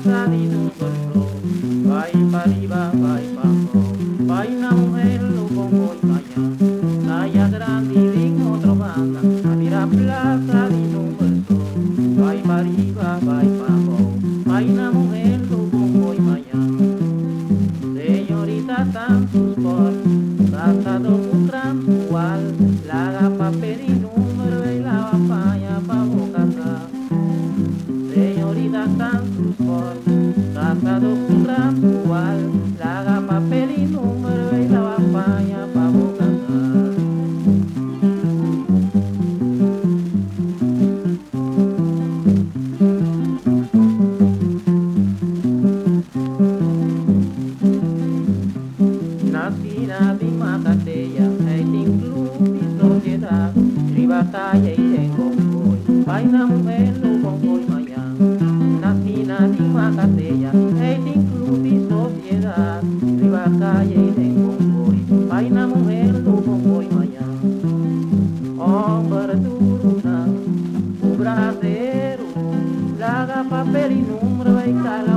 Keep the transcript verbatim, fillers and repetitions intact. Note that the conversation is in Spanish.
plaza de un golfo, vai para arriba, vai para abajo, vai una mujer lo pongo y vaya, talla grande y digno otro banda, a la plaza de un golfo, vai para arriba, vai para abajo, vai una mujer lo pongo y vaya, señorita tan sus por, tratado un transcual, la haga papel y número y la va pa' allá pa' boca. Señorita Santos por tratado con Rampual, la haga papel y número y la va pa' allá pa' boca. Nacida de Macatella, en club y sociedad, batalla y tengo hoy, vaina mujer lo pongo y mañana, nacida de Macatella, en club y sociedad, riba calle y tengo hoy, vaina mujer lo pongo y mañana, hombre duro, un bracero, la haga papel y número y cala.